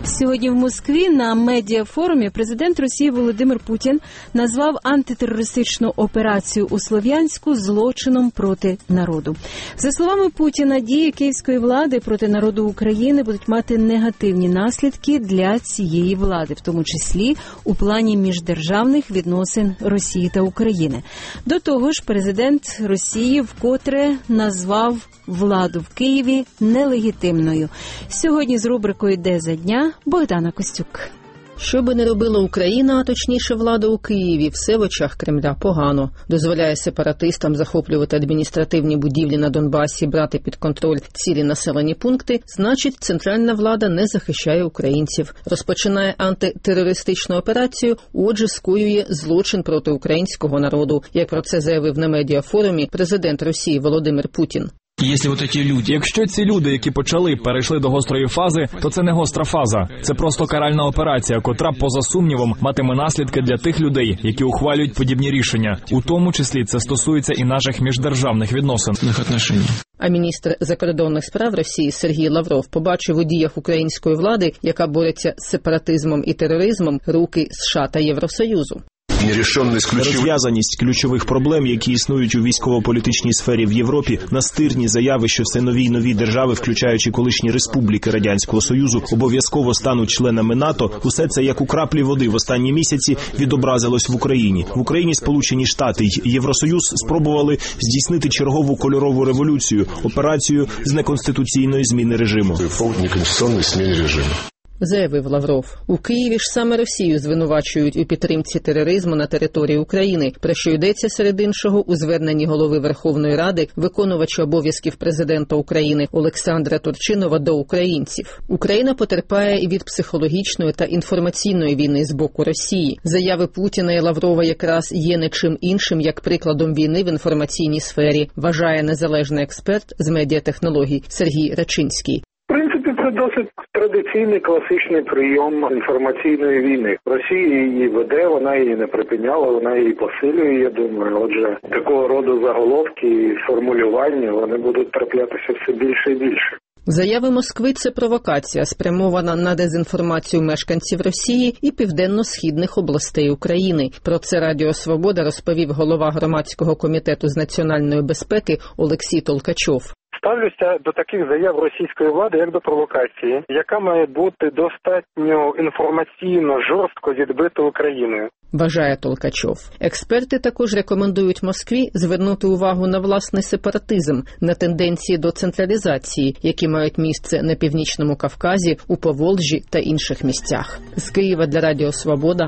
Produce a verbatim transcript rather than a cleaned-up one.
Сьогодні в Москві на медіафорумі президент Росії Володимир Путін назвав антитерористичну операцію у Слов'янську злочином проти народу. За словами Путіна, дії київської влади проти народу України будуть мати негативні наслідки для цієї влади, в тому числі у плані міждержавних відносин Росії та України. До того ж, президент Росії вкотре назвав владу в Києві нелегітимною. Сьогодні з рубрикою «Де за дня» Богдана Костюк. Що би не робила Україна, а точніше влада у Києві, все в очах Кремля погано. Дозволяє сепаратистам захоплювати адміністративні будівлі на Донбасі, брати під контроль цілі населені пункти, значить, центральна влада не захищає українців. Розпочинає антитерористичну операцію, отже, скоює злочин проти українського народу, як про це заявив на медіафорумі президент Росії Володимир Путін. Якщо ці люди, які почали, перейшли до гострої фази, то це не гостра фаза. Це просто каральна операція, котра, поза сумнівом, матиме наслідки для тих людей, які ухвалюють подібні рішення. У тому числі це стосується і наших міждержавних відносин. А міністр закордонних справ Росії Сергій Лавров побачив у діях української влади, яка бореться з сепаратизмом і тероризмом, руки США та Євросоюзу. Розв'язаність ключових проблем, які існують у військово-політичній сфері в Європі, настирні заяви, що все нові й нові держави, включаючи колишні республіки Радянського Союзу, обов'язково стануть членами НАТО. Усе це, як у краплі води в останні місяці, відобразилось в Україні. В Україні Сполучені Штати й Євросоюз спробували здійснити чергову кольорову революцію, операцію з неконституційної зміни режиму. Заявив Лавров. У Києві ж саме Росію звинувачують у підтримці тероризму на території України, про що йдеться серед іншого у зверненні голови Верховної Ради, виконувача обов'язків президента України Олександра Турчинова до українців. Україна потерпає і від психологічної та інформаційної війни з боку Росії. Заяви Путіна і Лаврова якраз є не чим іншим, як прикладом війни в інформаційній сфері, вважає незалежний експерт з медіатехнологій Сергій Рачинський. В принципі, це досить традиційний, класичний прийом інформаційної війни. Росія її веде, вона її не припиняла, вона її посилює, я думаю. Отже, такого роду заголовки і формулювання, вони будуть траплятися все більше і більше. Заяви Москви – це провокація, спрямована на дезінформацію мешканців Росії і південно-східних областей України. Про це Радіо Свобода розповів голова громадського комітету з національної безпеки Олексій Толкачов. Ставлюся до таких заяв російської влади як до провокації, яка має бути достатньо інформаційно жорстко відбита Україною. Вважає Толкачов. Експерти також рекомендують Москві звернути увагу на власний сепаратизм, на тенденції до централізації, які мають місце на Північному Кавказі, у Поволжі та інших місцях. З Києва для Радіо Свобода